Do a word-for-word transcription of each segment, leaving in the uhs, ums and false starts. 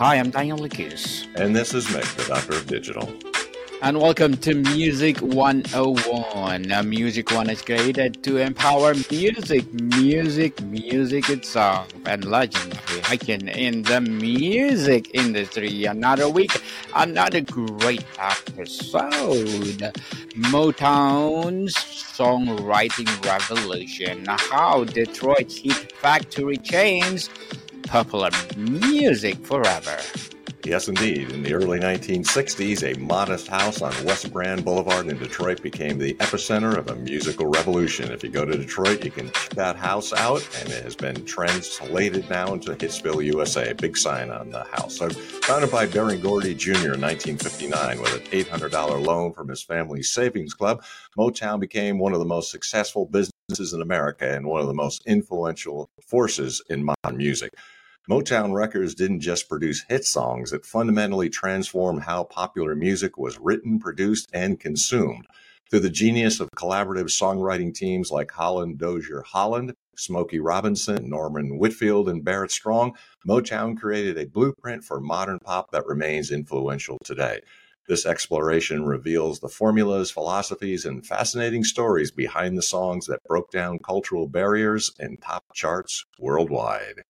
Hi, I'm Daniel Lucas. And this is Mick, the Doctor of Digital. And welcome to Music one oh one. Now, Music One is created to empower music, music, music itself, and legendary hiking in the music industry. Another week, another great episode. Motown's songwriting revolution. How Detroit's hit factory changed popular music forever. Yes, indeed. In the early nineteen sixties, a modest house on West Grand Boulevard in Detroit became the epicenter of a musical revolution. If you go to Detroit, you can check that house out, and it has been translated now into Hitsville, U S A. Big sign on the house. So, founded by Berry Gordy Junior in nineteen fifty-nine with an eight hundred dollars loan from his family's savings club, Motown became one of the most successful businesses in America and one of the most influential forces in modern music. Motown Records didn't just produce hit songs, it fundamentally transformed how popular music was written, produced, and consumed. Through the genius of collaborative songwriting teams like Holland Dozier Holland, Smokey Robinson, Norman Whitfield, and Barrett Strong, Motown created a blueprint for modern pop that remains influential today. This exploration reveals the formulas, philosophies, and fascinating stories behind the songs that broke down cultural barriers and top charts worldwide.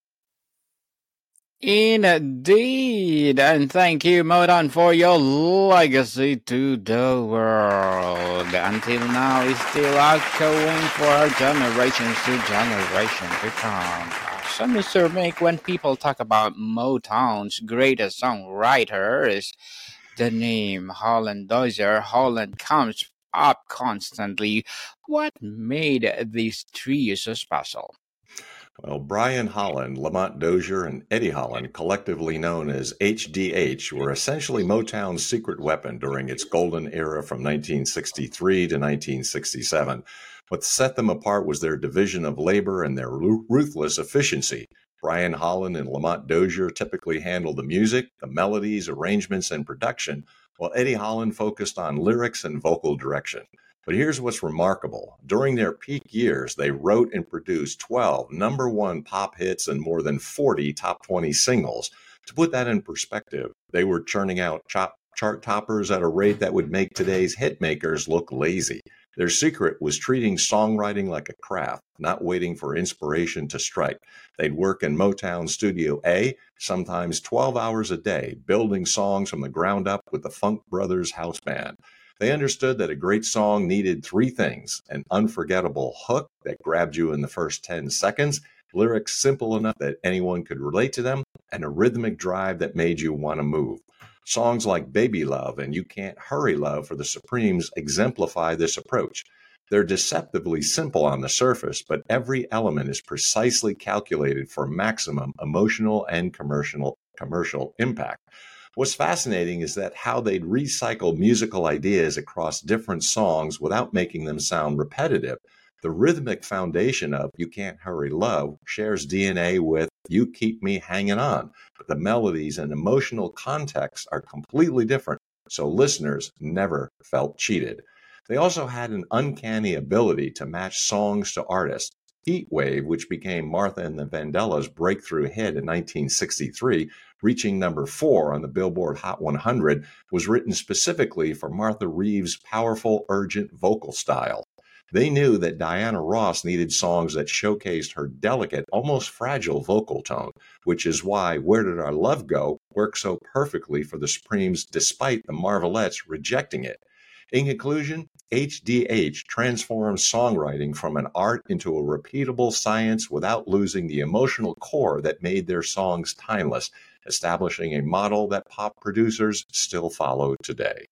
Indeed, and thank you, Motown, for your legacy to the world. Until now, it's still echoing for generations to generations to come. So, Mister Mick, when people talk about Motown's greatest songwriters, the name Holland Dozier Holland comes up constantly. What made these three so special? Well, Brian Holland, Lamont Dozier, and Eddie Holland, collectively known as H D H, were essentially Motown's secret weapon during its golden era from nineteen sixty-three to nineteen sixty-seven. What set them apart was their division of labor and their ruthless efficiency. Brian Holland and Lamont Dozier typically handled the music, the melodies, arrangements, and production, while Eddie Holland focused on lyrics and vocal direction. But here's what's remarkable. During their peak years, they wrote and produced twelve number one pop hits and more than forty top twenty singles. To put that in perspective, they were churning out chop, chart toppers at a rate that would make today's hit makers look lazy. Their secret was treating songwriting like a craft, not waiting for inspiration to strike. They'd work in Motown Studio A, sometimes twelve hours a day, building songs from the ground up with the Funk Brothers House Band. They understood that a great song needed three things: an unforgettable hook that grabbed you in the first ten seconds, lyrics simple enough that anyone could relate to them, and a rhythmic drive that made you want to move. Songs like Baby Love and You Can't Hurry Love for the Supremes exemplify this approach. They're deceptively simple on the surface, but every element is precisely calculated for maximum emotional and commercial commercial impact. What's fascinating is that how they'd recycle musical ideas across different songs without making them sound repetitive. The rhythmic foundation of You Can't Hurry Love shares D N A with You Keep Me Hanging On, but the melodies and emotional context are completely different, so listeners never felt cheated. They also had an uncanny ability to match songs to artists. Heat Wave, which became Martha and the Vandellas' breakthrough hit in nineteen sixty-three, reaching number four on the Billboard Hot one hundred, was written specifically for Martha Reeves' powerful, urgent vocal style. They knew that Diana Ross needed songs that showcased her delicate, almost fragile vocal tone, which is why Where Did Our Love Go worked so perfectly for the Supremes despite the Marvelettes rejecting it. In conclusion, H D H transformed songwriting from an art into a repeatable science without losing the emotional core that made their songs timeless, establishing a model that pop producers still follow today.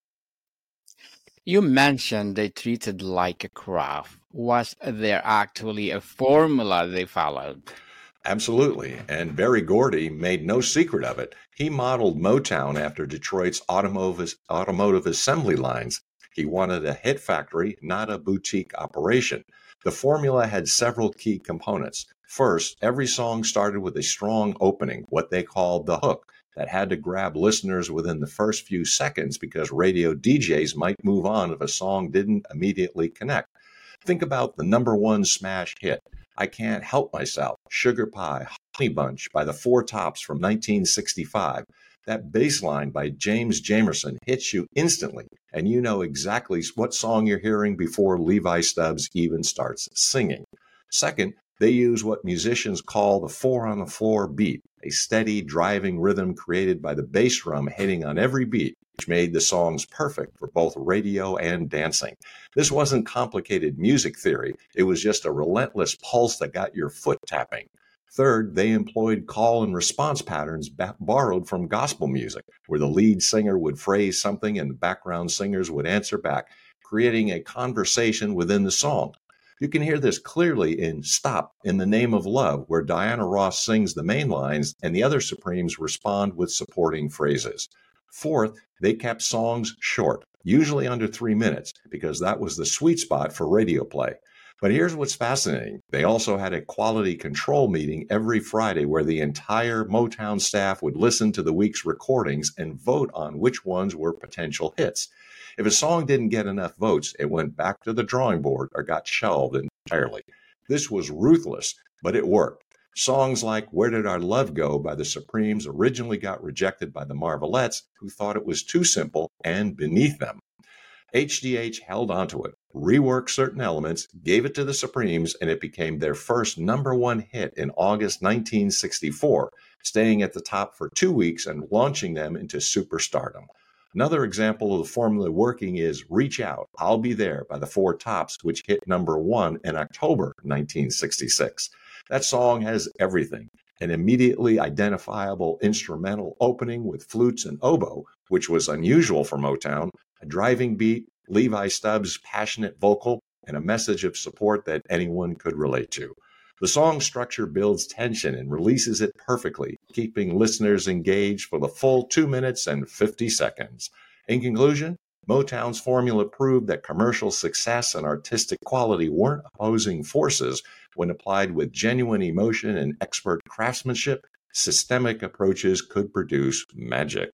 You mentioned they treated like a craft. Was there actually a formula they followed? Absolutely, and Berry Gordy made no secret of it. He modeled Motown after Detroit's automotive, automotive assembly lines. He wanted a hit factory, not a boutique operation. The formula had several key components. First, every song started with a strong opening, what they called the hook, that had to grab listeners within the first few seconds because radio D Js might move on if a song didn't immediately connect. Think about the number one smash hit, I Can't Help Myself, Sugar Pie, Honey Bunch by the Four Tops from nineteen sixty-five, that bass line by James Jamerson hits you instantly, and you know exactly what song you're hearing before Levi Stubbs even starts singing. Second, they use what musicians call the four-on-the-floor beat, a steady, driving rhythm created by the bass drum hitting on every beat, which made the songs perfect for both radio and dancing. This wasn't complicated music theory. It was just a relentless pulse that got your foot tapping. Third, they employed call and response patterns ba- borrowed from gospel music, where the lead singer would phrase something and the background singers would answer back, creating a conversation within the song. You can hear this clearly in Stop in the Name of Love, where Diana Ross sings the main lines and the other Supremes respond with supporting phrases. Fourth, they kept songs short, usually under three minutes, because that was the sweet spot for radio play. But here's what's fascinating. They also had a quality control meeting every Friday where the entire Motown staff would listen to the week's recordings and vote on which ones were potential hits. If a song didn't get enough votes, it went back to the drawing board or got shelved entirely. This was ruthless, but it worked. Songs like Where Did Our Love Go by the Supremes originally got rejected by the Marvelettes, who thought it was too simple and beneath them. H D H held onto it, reworked certain elements, gave it to the Supremes, and it became their first number one hit in August nineteen sixty-four, staying at the top for two weeks and launching them into superstardom. Another example of the formula working is Reach Out, I'll Be There by the Four Tops, which hit number one in October nineteen sixty-six. That song has everything. An immediately identifiable instrumental opening with flutes and oboe, which was unusual for Motown, a driving beat, Levi Stubbs' passionate vocal, and a message of support that anyone could relate to. The song structure builds tension and releases it perfectly, keeping listeners engaged for the full two minutes and fifty seconds. In conclusion, Motown's formula proved that commercial success and artistic quality weren't opposing forces. When applied with genuine emotion and expert craftsmanship, systemic approaches could produce magic.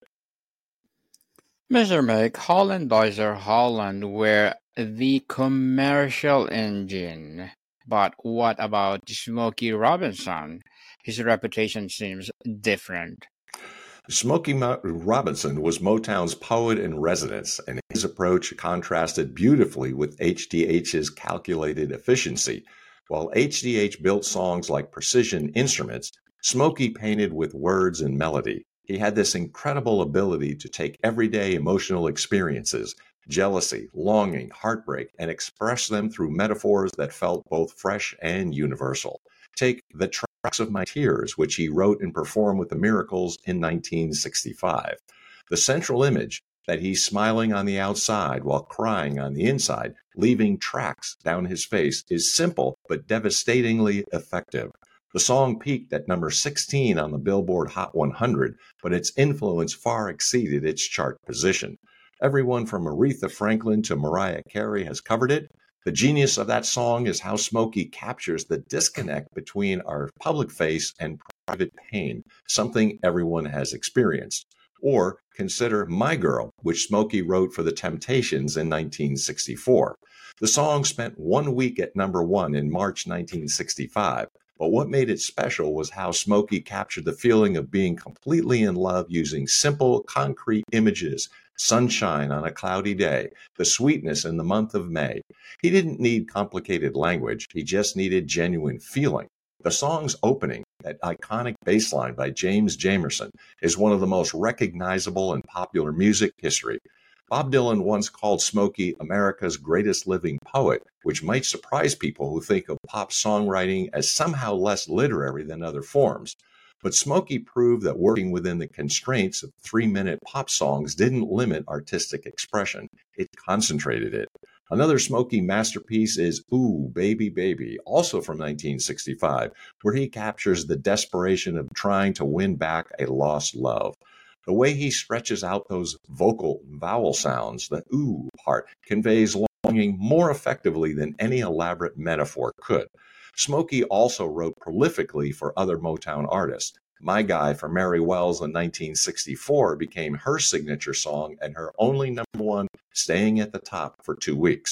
Mister Mick, Holland Boys or Holland were the commercial engine. But what about Smokey Robinson? His reputation seems different. Smokey Mo- Robinson was Motown's poet in residence, and his approach contrasted beautifully with H D H's calculated efficiency. While H D H built songs like Precision Instruments, Smokey painted with words and melody. He had this incredible ability to take everyday emotional experiences, jealousy, longing, heartbreak, and express them through metaphors that felt both fresh and universal. Take The Tracks of My Tears, which he wrote and performed with the Miracles in nineteen sixty-five. The central image, that he's smiling on the outside while crying on the inside, leaving tracks down his face, is simple but devastatingly effective. The song peaked at number sixteen on the Billboard Hot one hundred, but its influence far exceeded its chart position. Everyone from Aretha Franklin to Mariah Carey has covered it. The genius of that song is how Smokey captures the disconnect between our public face and private pain, something everyone has experienced. Or consider My Girl, which Smokey wrote for the Temptations in nineteen sixty-four. The song spent one week at number one in March nineteen sixty-five. But what made it special was how Smokey captured the feeling of being completely in love using simple, concrete images, sunshine on a cloudy day, the sweetness in the month of May. He didn't need complicated language, he just needed genuine feeling. The song's opening, that iconic bass line by James Jamerson, is one of the most recognizable in popular music history. Bob Dylan once called Smokey America's greatest living poet, which might surprise people who think of pop songwriting as somehow less literary than other forms. But Smokey proved that working within the constraints of three-minute pop songs didn't limit artistic expression. It concentrated it. Another Smokey masterpiece is Ooh, Baby, Baby, also from nineteen sixty-five, where he captures the desperation of trying to win back a lost love. The way he stretches out those vocal vowel sounds, the ooh part, conveys longing more effectively than any elaborate metaphor could. Smokey also wrote prolifically for other Motown artists. My Guy for Mary Wells in nineteen sixty-four became her signature song and her only number one, staying at the top for two weeks.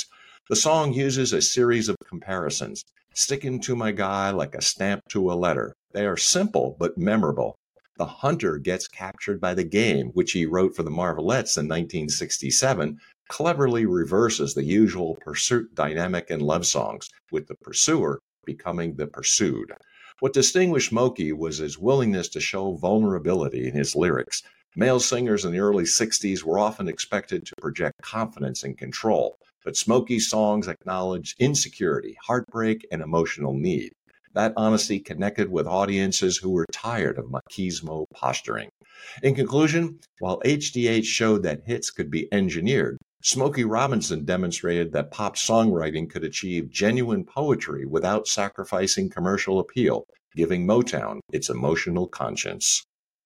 The song uses a series of comparisons, sticking to my guy like a stamp to a letter. They are simple but memorable. The hunter gets captured by the game, which he wrote for the Marvelettes in nineteen sixty-seven, cleverly reverses the usual pursuit dynamic in love songs, with the pursuer becoming the pursued. What distinguished Smokey was his willingness to show vulnerability in his lyrics. Male singers in the early sixties were often expected to project confidence and control, but Smokey's songs acknowledged insecurity, heartbreak, and emotional need. That honesty connected with audiences who were tired of machismo posturing. In conclusion, while H D H showed that hits could be engineered, Smokey Robinson demonstrated that pop songwriting could achieve genuine poetry without sacrificing commercial appeal, giving Motown its emotional conscience.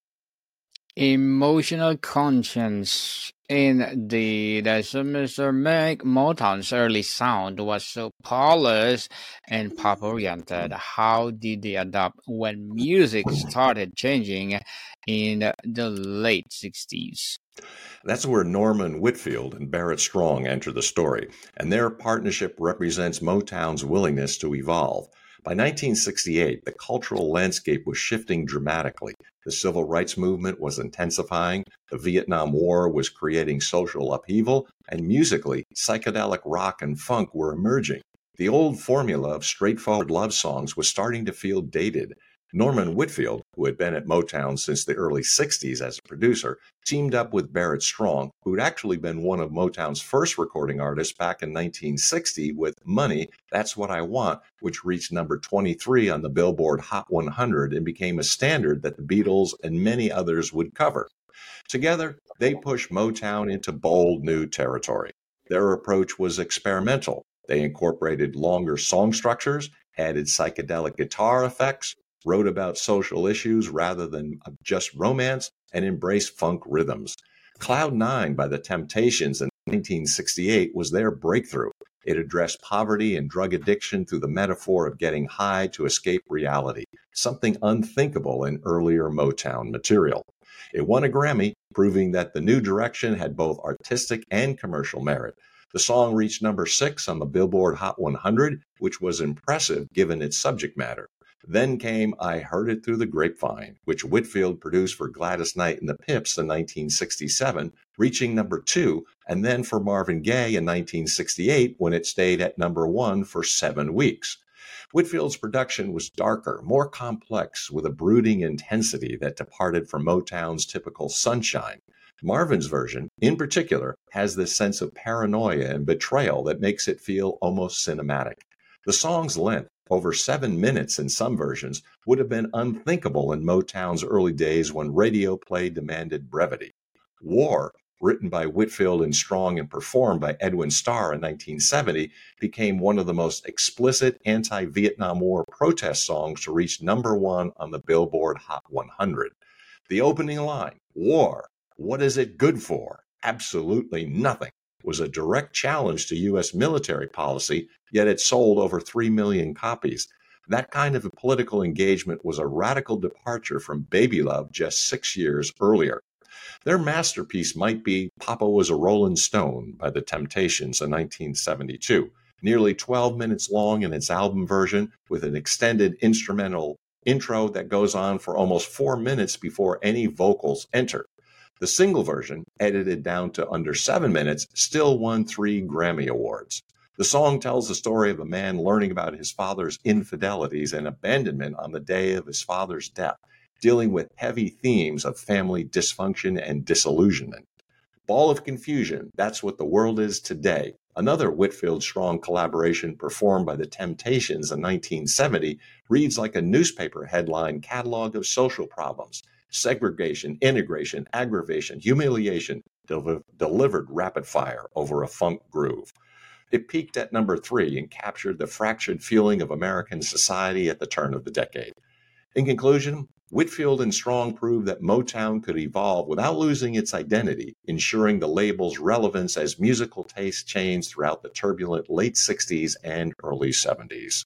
Emotional conscience. Indeed, as Mister Mac, Motown's early sound was so polished and pop-oriented. How did they adapt when music started changing in the late sixties? That's where Norman Whitfield and Barrett Strong enter the story, and their partnership represents Motown's willingness to evolve. By nineteen sixty-eight, the cultural landscape was shifting dramatically. The civil rights movement was intensifying, the Vietnam War was creating social upheaval, and musically, psychedelic rock and funk were emerging. The old formula of straightforward love songs was starting to feel dated. Norman Whitfield, who had been at Motown since the early sixties as a producer, teamed up with Barrett Strong, who'd actually been one of Motown's first recording artists back in nineteen sixty with Money, That's What I Want, which reached number twenty-three on the Billboard Hot one hundred and became a standard that the Beatles and many others would cover. Together, they pushed Motown into bold new territory. Their approach was experimental. They incorporated longer song structures, added psychedelic guitar effects, wrote about social issues rather than just romance, and embraced funk rhythms. Cloud Nine by the Temptations in nineteen sixty-eight was their breakthrough. It addressed poverty and drug addiction through the metaphor of getting high to escape reality, something unthinkable in earlier Motown material. It won a Grammy, proving that the new direction had both artistic and commercial merit. The song reached number six on the Billboard Hot one hundred, which was impressive given its subject matter. Then came I Heard It Through the Grapevine, which Whitfield produced for Gladys Knight and the Pips in nineteen sixty-seven, reaching number two, and then for Marvin Gaye in nineteen sixty-eight when it stayed at number one for seven weeks. Whitfield's production was darker, more complex, with a brooding intensity that departed from Motown's typical sunshine. Marvin's version, in particular, has this sense of paranoia and betrayal that makes it feel almost cinematic. The song's length, over seven minutes in some versions, would have been unthinkable in Motown's early days when radio play demanded brevity. War, written by Whitfield and Strong and performed by Edwin Starr in nineteen seventy, became one of the most explicit anti-Vietnam War protest songs to reach number one on the Billboard Hot one hundred. The opening line, "War, what is it good for? Absolutely nothing," was a direct challenge to U S military policy, yet it sold over three million copies. That kind of a political engagement was a radical departure from Baby Love just six years earlier. Their masterpiece might be Papa Was a Rollin' Stone by the Temptations in nineteen seventy-two, nearly twelve minutes long in its album version, with an extended instrumental intro that goes on for almost four minutes before any vocals enter. The single version, edited down to under seven minutes, still won three Grammy Awards. The song tells the story of a man learning about his father's infidelities and abandonment on the day of his father's death, dealing with heavy themes of family dysfunction and disillusionment. Ball of Confusion, That's What the World Is Today, another Whitfield Strong collaboration performed by the Temptations in nineteen seventy, reads like a newspaper headline catalog of social problems. Segregation, integration, aggravation, humiliation, del- delivered rapid fire over a funk groove. It peaked at number three and captured the fractured feeling of American society at the turn of the decade. In conclusion, Whitfield and Strong proved that Motown could evolve without losing its identity, ensuring the label's relevance as musical taste changed throughout the turbulent late sixties and early seventies.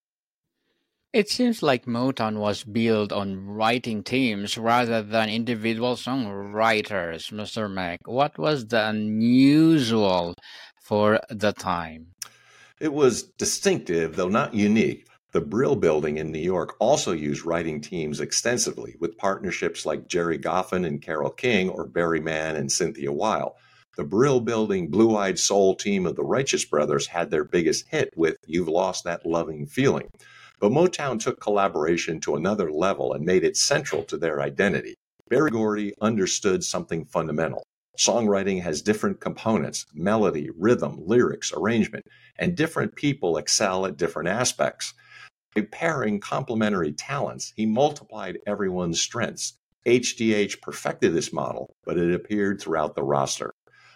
It seems like Motown was built on writing teams rather than individual songwriters, Mister Mac. What was the unusual for the time? It was distinctive, though not unique. The Brill Building in New York also used writing teams extensively, with partnerships like Jerry Goffin and Carole King or Barry Mann and Cynthia Weil. The Brill Building Blue Eyed Soul team of the Righteous Brothers had their biggest hit with You've Lost That Loving Feeling. But Motown took collaboration to another level and made it central to their identity. Berry Gordy understood something fundamental. Songwriting has different components: melody, rhythm, lyrics, arrangement, and different people excel at different aspects. By pairing complementary talents, he multiplied everyone's strengths. H D H perfected this model, but it appeared throughout the roster.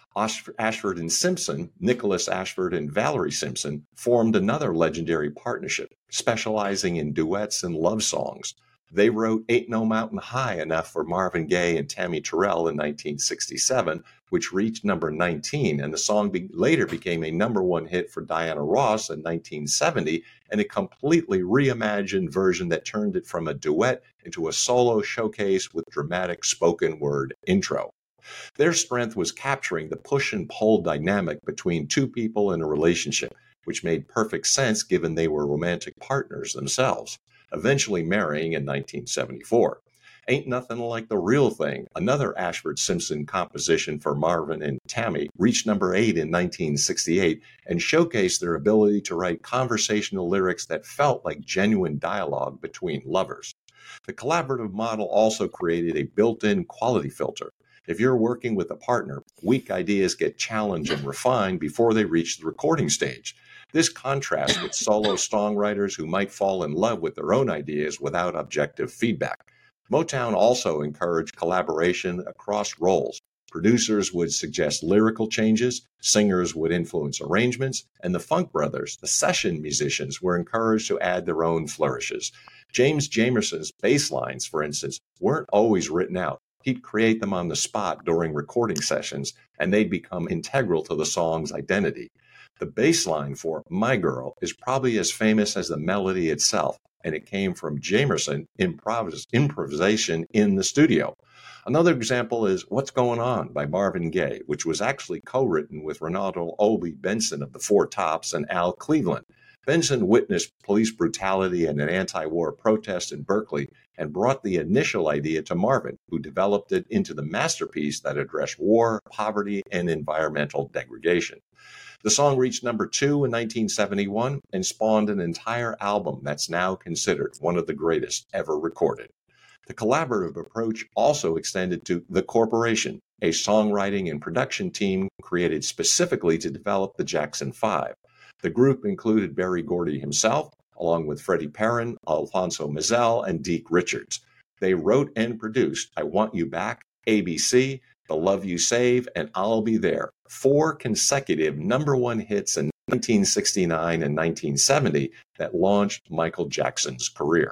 Ashford and Simpson, Nicholas Ashford and Valerie Simpson, formed another legendary partnership, specializing in duets and love songs. They wrote Ain't No Mountain High Enough for Marvin Gaye and Tammy Terrell in nineteen sixty-seven, which reached number nineteen, and the song be- later became a number one hit for Diana Ross in nineteen seventy, and a completely reimagined version that turned it from a duet into a solo showcase with dramatic spoken word intro. Their strength was capturing the push and pull dynamic between two people in a relationship, which made perfect sense given they were romantic partners themselves, eventually marrying in nineteen seventy-four. Ain't Nothing Like the Real Thing, another Ashford Simpson composition for Marvin and Tammy, reached number eight in nineteen sixty-eight and showcased their ability to write conversational lyrics that felt like genuine dialogue between lovers. The collaborative model also created a built-in quality filter. If you're working with a partner, weak ideas get challenged and refined before they reach the recording stage. This contrasts with solo songwriters who might fall in love with their own ideas without objective feedback. Motown also encouraged collaboration across roles. Producers would suggest lyrical changes, singers would influence arrangements, and the Funk Brothers, the session musicians, were encouraged to add their own flourishes. James Jamerson's bass lines, for instance, weren't always written out. He'd create them on the spot during recording sessions, and they'd become integral to the song's identity. The bass line for My Girl is probably as famous as the melody itself, and it came from Jamerson improvis- improvisation in the studio. Another example is What's Going On by Marvin Gaye, which was actually co-written with Ronaldo Obi Benson of the Four Tops and Al Cleveland. Benson witnessed police brutality and an anti-war protest in Berkeley and brought the initial idea to Marvin, who developed it into the masterpiece that addressed war, poverty, and environmental degradation. The song reached number two in nineteen seventy-one and spawned an entire album that's now considered one of the greatest ever recorded. The collaborative approach also extended to The Corporation, a songwriting and production team created specifically to develop the Jackson Five. The group included Berry Gordy himself, along with Freddie Perrin, Alfonso Mazel, and Deke Richards. They wrote and produced I Want You Back, A B C, The Love You Save, and I'll Be There, four consecutive number one hits in nineteen sixty-nine and nineteen seventy that launched Michael Jackson's career.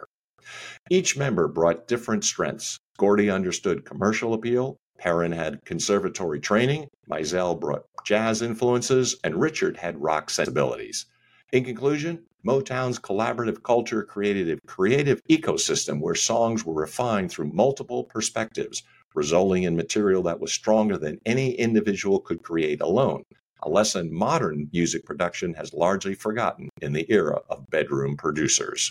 Each member brought different strengths. Gordy understood commercial appeal, Perrin had conservatory training, Mizell brought jazz influences, and Richard had rock sensibilities. In conclusion, Motown's collaborative culture created a creative ecosystem where songs were refined through multiple perspectives, resulting in material that was stronger than any individual could create alone, a lesson modern music production has largely forgotten in the era of bedroom producers.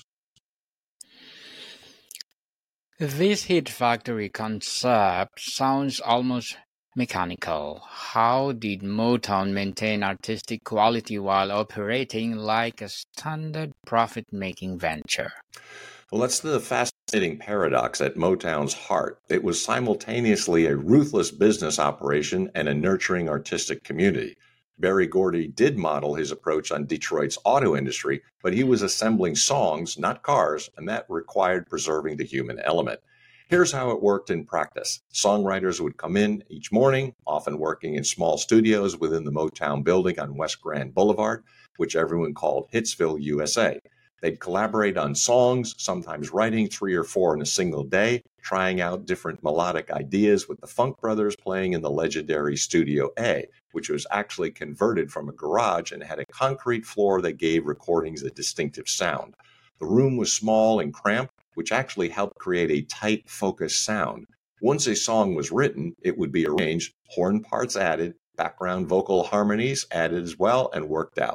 This hit factory concept sounds almost mechanical. How did Motown maintain artistic quality while operating like a standard profit-making venture? Well, that's the fascinating paradox at Motown's heart. It was simultaneously a ruthless business operation and a nurturing artistic community. Berry Gordy did model his approach on Detroit's auto industry, but he was assembling songs, not cars, and that required preserving the human element. Here's how it worked in practice. Songwriters would come in each morning, often working in small studios within the Motown building on West Grand Boulevard, which everyone called Hitsville, U S A. They'd collaborate on songs, sometimes writing three or four in a single day, trying out different melodic ideas with the Funk Brothers playing in the legendary Studio A, which was actually converted from a garage and had a concrete floor that gave recordings a distinctive sound. The room was small and cramped, which actually helped create a tight, focused sound. Once a song was written, it would be arranged, horn parts added, background vocal harmonies added as well, and worked out.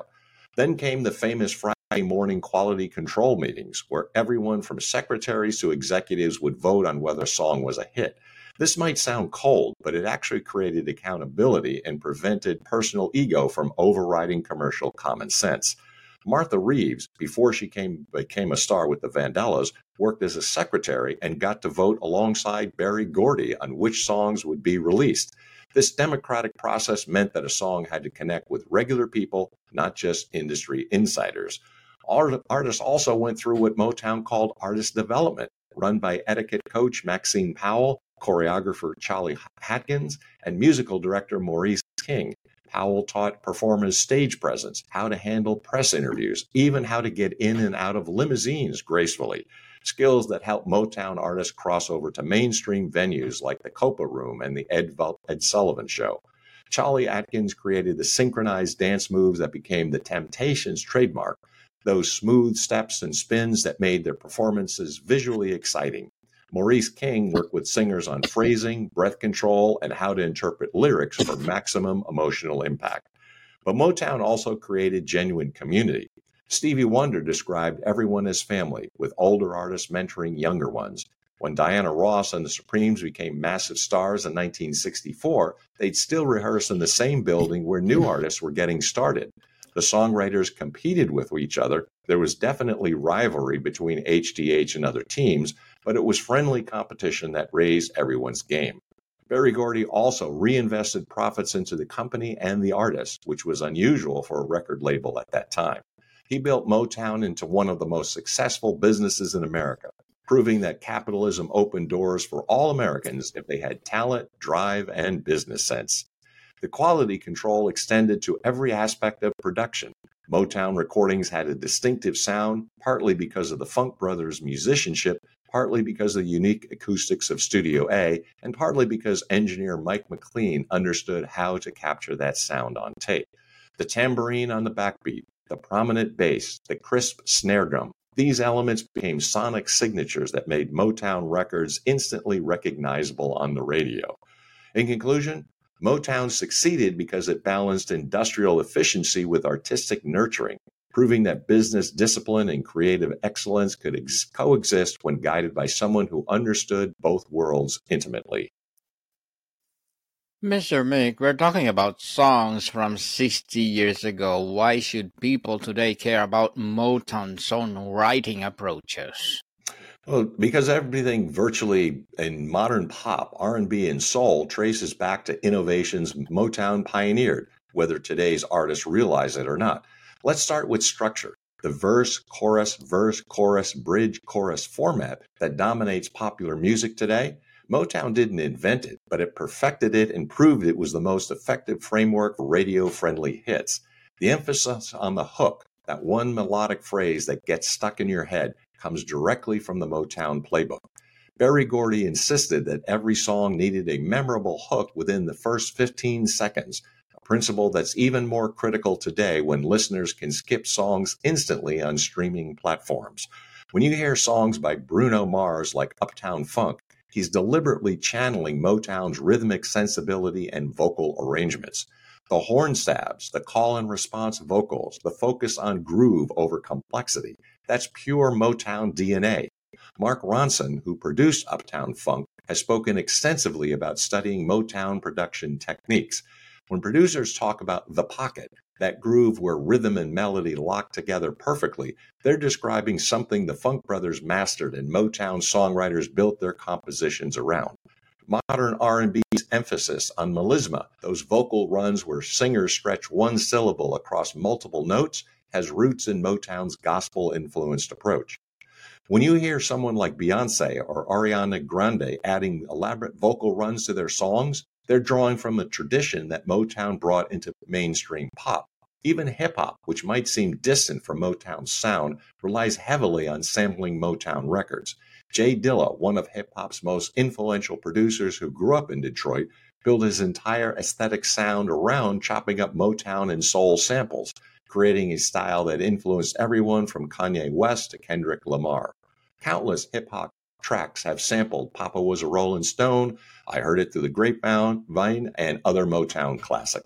Then came the famous Friday morning quality control meetings, where everyone from secretaries to executives would vote on whether a song was a hit. This might sound cold, but it actually created accountability and prevented personal ego from overriding commercial common sense. Martha Reeves, before she came, became a star with the Vandellas, worked as a secretary and got to vote alongside Berry Gordy on which songs would be released. This democratic process meant that a song had to connect with regular people, not just industry insiders. Art- artists also went through what Motown called artist development, run by etiquette coach Maxine Powell, choreographer Charlie Hatkins, and musical director Maurice King. Powell taught performers stage presence, how to handle press interviews, even how to get in and out of limousines gracefully, skills that help Motown artists cross over to mainstream venues like the Copa Room and the Ed, Ed Sullivan Show. Charlie Atkins created the synchronized dance moves that became the Temptations' trademark, those smooth steps and spins that made their performances visually exciting. Maurice King worked with singers on phrasing, breath control, and how to interpret lyrics for maximum emotional impact. But Motown also created genuine community. Stevie Wonder described everyone as family, with older artists mentoring younger ones. When Diana Ross and the Supremes became massive stars in nineteen sixty-four, they'd still rehearse in the same building where new artists were getting started. The songwriters competed with each other. There was definitely rivalry between H D H and other teams, but it was friendly competition that raised everyone's game. Berry Gordy also reinvested profits into the company and the artists, which was unusual for a record label at that time. He built Motown into one of the most successful businesses in America, proving that capitalism opened doors for all Americans if they had talent, drive, and business sense. The quality control extended to every aspect of production. Motown recordings had a distinctive sound, partly because of the Funk Brothers' musicianship, partly because of the unique acoustics of Studio A, and partly because engineer Mike McLean understood how to capture that sound on tape. The tambourine on the backbeat, the prominent bass, the crisp snare drum, these elements became sonic signatures that made Motown records instantly recognizable on the radio. In conclusion, Motown succeeded because it balanced industrial efficiency with artistic nurturing, proving that business discipline and creative excellence could ex- coexist when guided by someone who understood both worlds intimately. Mister Mick, we're talking about songs from sixty years ago. Why should people today care about Motown songwriting approaches? Well, because everything virtually in modern pop, R and B, and soul traces back to innovations Motown pioneered, whether today's artists realize it or not. Let's start with structure. The verse, chorus, verse, chorus, bridge, chorus format that dominates popular music today. Motown didn't invent it, but it perfected it and proved it was the most effective framework for radio-friendly hits. The emphasis on the hook, that one melodic phrase that gets stuck in your head, comes directly from the Motown playbook. Berry Gordy insisted that every song needed a memorable hook within the first fifteen seconds, a principle that's even more critical today when listeners can skip songs instantly on streaming platforms. When you hear songs by Bruno Mars like Uptown Funk, he's deliberately channeling Motown's rhythmic sensibility and vocal arrangements. The horn stabs, the call and response vocals, the focus on groove over complexity, that's pure Motown D N A. Mark Ronson, who produced Uptown Funk, has spoken extensively about studying Motown production techniques. When producers talk about the pocket, that groove where rhythm and melody lock together perfectly, they're describing something the Funk Brothers mastered and Motown songwriters built their compositions around. Modern R and B's emphasis on melisma, those vocal runs where singers stretch one syllable across multiple notes, has roots in Motown's gospel-influenced approach. When you hear someone like Beyoncé or Ariana Grande adding elaborate vocal runs to their songs, they're drawing from a tradition that Motown brought into mainstream pop. Even hip-hop, which might seem distant from Motown's sound, relies heavily on sampling Motown records. Jay Dilla, one of hip-hop's most influential producers who grew up in Detroit, built his entire aesthetic sound around chopping up Motown and soul samples, creating a style that influenced everyone from Kanye West to Kendrick Lamar. Countless hip-hop tracks have sampled Papa Was a Rolling Stone, I Heard It Through the Grapevine, Vine, and other Motown classics.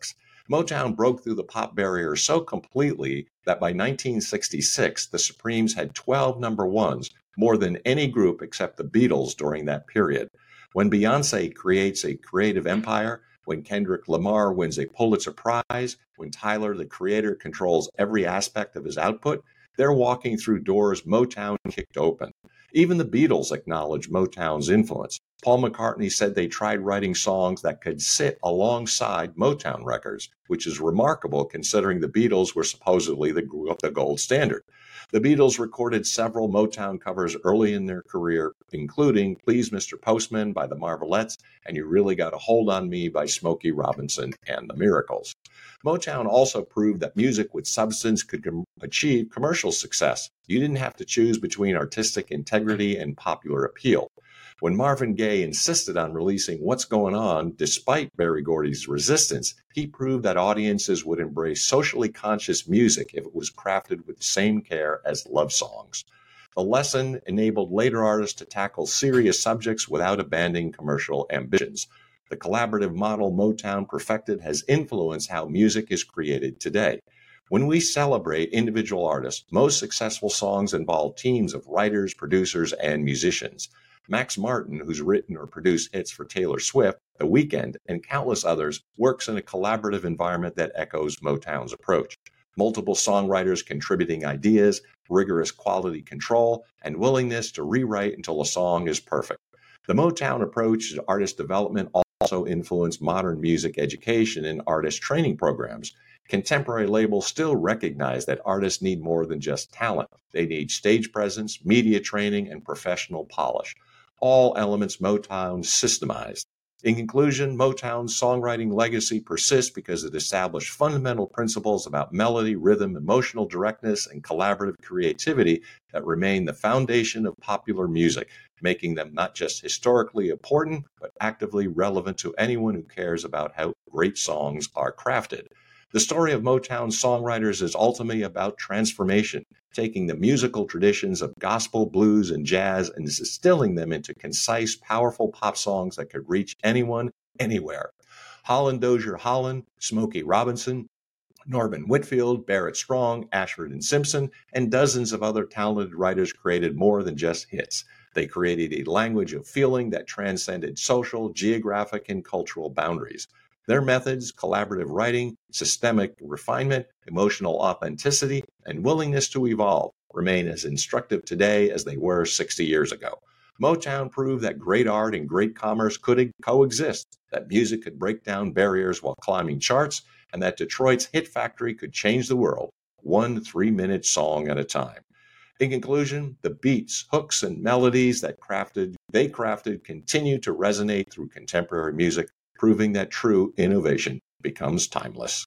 Motown broke through the pop barrier so completely that by nineteen sixty-six, the Supremes had twelve number ones, more than any group except the Beatles during that period. When Beyoncé creates a creative empire, when Kendrick Lamar wins a Pulitzer Prize, when Tyler, the Creator, controls every aspect of his output, they're walking through doors Motown kicked open. Even the Beatles acknowledged Motown's influence. Paul McCartney said they tried writing songs that could sit alongside Motown records, which is remarkable considering the Beatles were supposedly the, the gold standard. The Beatles recorded several Motown covers early in their career, including Please Mister Postman by the Marvelettes and You Really Got a Hold on Me by Smokey Robinson and the Miracles. Motown also proved that music with substance could com- achieve commercial success. You didn't have to choose between artistic integrity and popular appeal. When Marvin Gaye insisted on releasing What's Going On, despite Berry Gordy's resistance, he proved that audiences would embrace socially conscious music if it was crafted with the same care as love songs. The lesson enabled later artists to tackle serious subjects without abandoning commercial ambitions. The collaborative model Motown perfected has influenced how music is created today. When we celebrate individual artists, most successful songs involve teams of writers, producers, and musicians. Max Martin, who's written or produced hits for Taylor Swift, The Weeknd, and countless others, works in a collaborative environment that echoes Motown's approach. Multiple songwriters contributing ideas, rigorous quality control, and willingness to rewrite until a song is perfect. The Motown approach to artist development also influenced modern music education and artist training programs. Contemporary labels still recognize that artists need more than just talent. They need stage presence, media training, and professional polish. All elements Motown systemized. In conclusion, Motown's songwriting legacy persists because it established fundamental principles about melody, rhythm, emotional directness, and collaborative creativity that remain the foundation of popular music, making them not just historically important, but actively relevant to anyone who cares about how great songs are crafted. The story of Motown's songwriters is ultimately about transformation, taking the musical traditions of gospel, blues, and jazz and distilling them into concise, powerful pop songs that could reach anyone, anywhere. Holland Dozier Holland, Smokey Robinson, Norman Whitfield, Barrett Strong, Ashford and Simpson, and dozens of other talented writers created more than just hits. They created a language of feeling that transcended social, geographic, and cultural boundaries. Their methods, collaborative writing, systemic refinement, emotional authenticity, and willingness to evolve remain as instructive today as they were sixty years ago. Motown proved that great art and great commerce could coexist, that music could break down barriers while climbing charts, and that Detroit's hit factory could change the world, one three-minute song at a time. In conclusion, the beats, hooks, and melodies that crafted they crafted continue to resonate through contemporary music, proving that true innovation becomes timeless.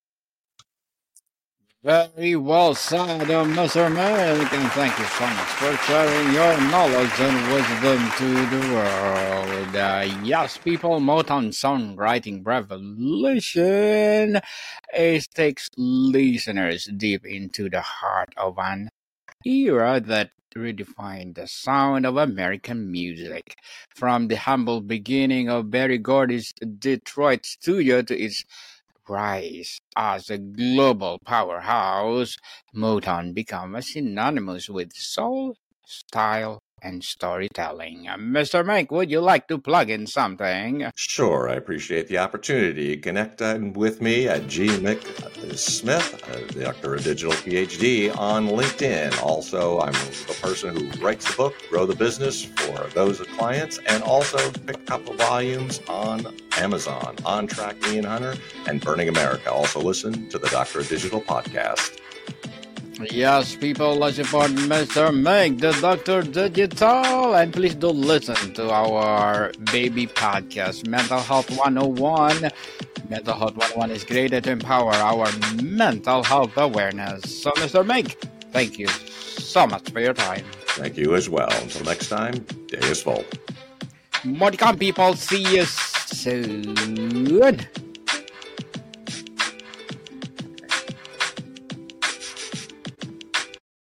Very well said, uh, Mister Merrick, and thank you so much for sharing your knowledge and wisdom to the world. Uh, yes, people, Motown songwriting revolution it takes listeners deep into the heart of an era that redefined the sound of American music. From the humble beginning of Berry Gordy's Detroit studio to its rise as a global powerhouse, Motown became synonymous with soul, style, and storytelling. Uh, Mister Mike, would you like to plug in something? Sure, I appreciate the opportunity. Connect uh, with me at G. Mick Smith, uh, Doctor of Digital P H D, on LinkedIn. Also, I'm the person who writes the book, Grow the Business, for those clients, and also pick a couple volumes on Amazon, On Track, Ian Hunter, and Burning America. Also listen to the Doctor of Digital podcast. Yes, people, let's support Mister Meg, the Doctor Digital, and please do listen to our baby podcast, Mental Health one oh one. Mental Health one oh one is created to empower our mental health awareness. So, Mister Meg, thank you so much for your time. Thank you as well. Until next time, Deus Volt. More to come, people. See you soon.